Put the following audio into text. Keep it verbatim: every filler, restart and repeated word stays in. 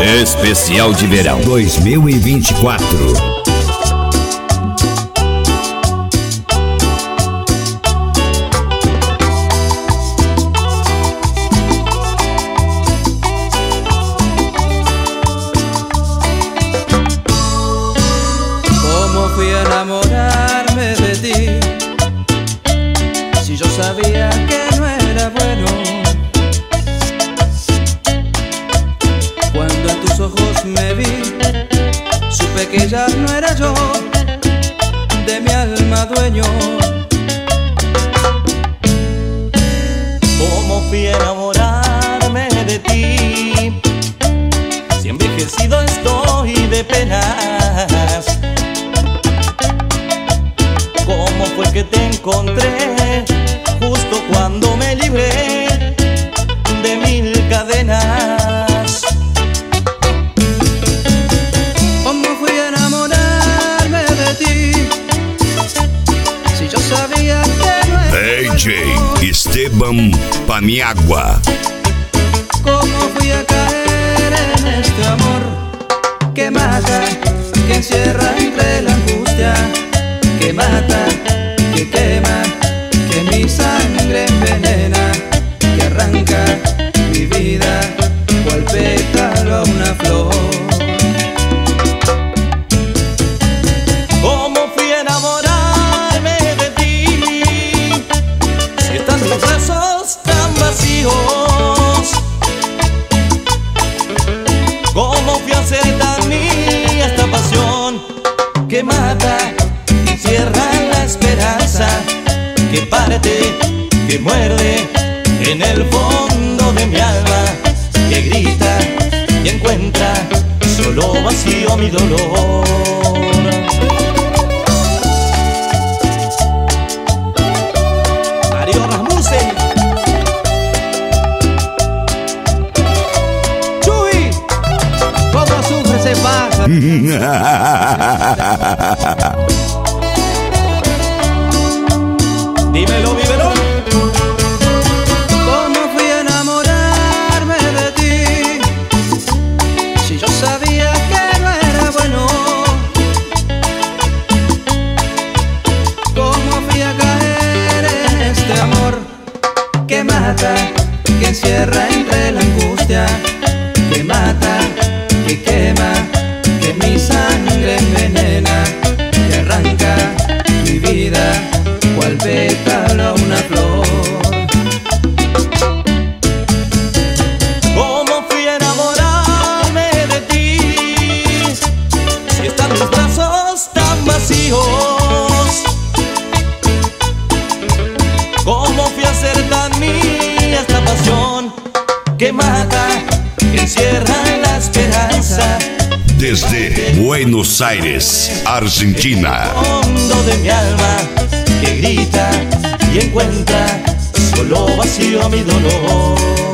Especial de Verão dois mil e vinte e quatro. Fui a enamorarme de ti, si yo sabía que no era bueno. Cuando en tus ojos me vi, supe que ya no era yo, de mi alma dueño. ¿Cómo fui a enamorarme de ti? Si envejecido estoy de penas. ¿Cómo fue que te encontré justo cuando me libré de mil cadenas? ¿Cómo fui a enamorarme de ti, si yo sabía que no era D J Esteban Paniagua. ¿Cómo fui a caer en este amor que mata, que encierra entre la angustia, que mata, que quema, que mi sangre envenena, que arranca mi vida cual pétalo a una flor? ¿Cómo fui a enamorarme de ti, si están tus brazos tan vacíos? ¿Cómo fui a hacer tan mía esta pasión que mata, cierra la esperanza, que parte, que muerde en el fondo de mi alma, que grita y encuentra solo vacío mi dolor? Mario Rasmussen, Chuy, ¿Cómo sufre ese pájaro? dímelo, Viverón. ¿Cómo fui a enamorarme de ti, si yo sabía que no era bueno? ¿Cómo fui a caer en este amor que mata, que encierra entre la angustia, que mata, que quema, que mi sangre envenena, que arranca mi vida cual pétalo a una flor? ¿Cómo fui a enamorarme de ti, si están mis brazos tan vacíos? ¿Cómo fui a hacer tan mía esta pasión que mata, que encierra la esperanza? Desde Buenos Aires, Argentina. Fondo de mi alma, que grita y encuentra solo vacío mi dolor.